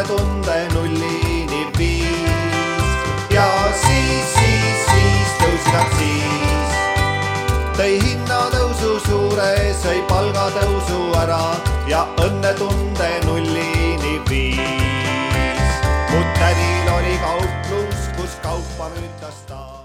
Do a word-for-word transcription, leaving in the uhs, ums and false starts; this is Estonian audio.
õnnetunde nullini viis. Ja siis, siis, siis tõusid aktsiis. Tõi hinnatõusu suure, sõi palgatõusu ära ja õnnetunde nullini viis. Mu tädil oli kauplus, kus kaupa müütas ta.